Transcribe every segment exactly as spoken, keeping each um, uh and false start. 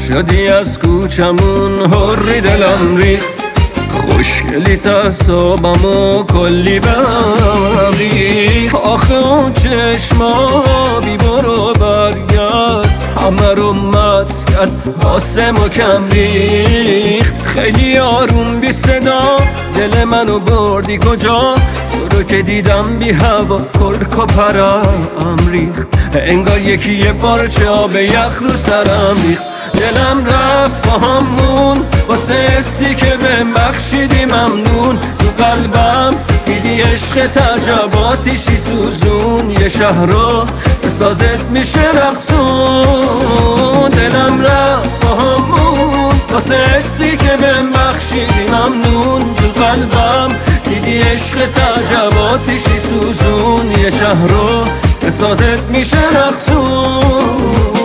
شدی از کوچمون حری دلم ریخت، خوشگلی تصابمو کلی بهم ریخت. آخه اون چشما بی برو برگرد همه رو مست کرد واسه ما کم ریخت. خیلی آروم بی صدا دل منو بردی کجا، تو رو که دیدم بی هوا کرک و پرم ریخت. انگار یکی یه پارچه آب یخ رو سرم ریخت. دلم رفت با همون واسه حسی که بهم بخشیدی ممنون. تو قلبم دیدی عشق تعجباتیشی سوزون، یه شهر رو به سازت میشه رقصون. دلم رفت با همون واسه حسی که بهم بخشیدی ممنون. تو قلبم دیدی عشق تعجباتیشی سوزون، یه شهر رو به سازت میشه رقصون.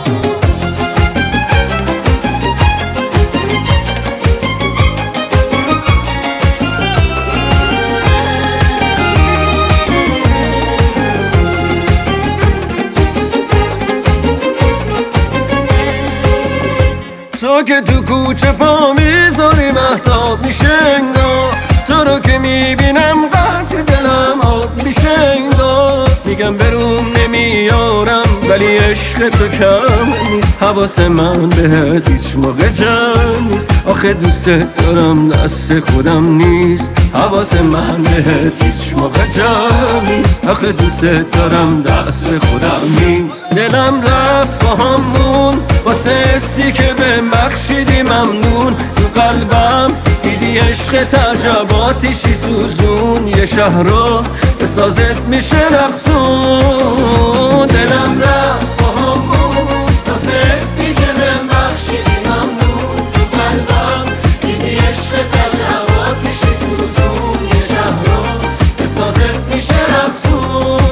تو که تو کوچه پا میذاری مهتاب میشه انگار، تو رو که میبینم قطع دلم آب میشه انگار. میگم بروم نمیارم ولی عشق تو کم نیست، حواس من بهت هیچ موقع جمع نیست. آخه دوست دارم دست خودم نیست، حواس من بهت هیچ موقع جمع نیست. آخه دوست دارم دست خودم نیست. دلم رفت با همون واسه حسی که بهم بخشیدی ممنون. تو قلبم دیدی عشق تعجباتیشی سوزون، یه شهر رو به سازت میشه رقصون. دلم رفت با همون واسه حسی که بهم بخشیدی ممنون. تو قلبم دیدی عشق تعجباتیشی سوزون، یه شهر رو به سازت میشه رقصون.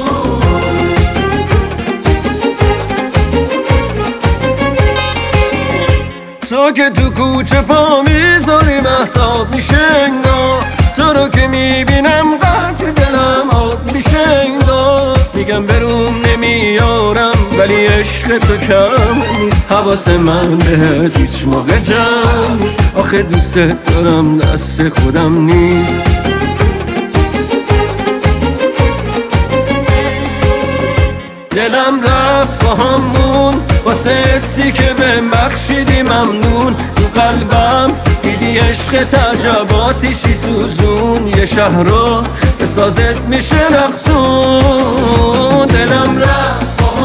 تو که تو کوچه پا میذاری مهتاب میشه انگار، تو رو که میبینم قطع دلم آب میشه انگار. میگم بروم نمیارم ولی عشق تو کم نیست، حواس من بهت هیچ موقع جمع نیست. آخه دوست دارم دست خودم نیست. دلم رفت با همون واسه حسی که بهم بخشیدی ممنون. تو قلبم دیدی عشق تعجباتیشی سوزون، یه شهر رو به سازت میشه رقصون. دلم رفت با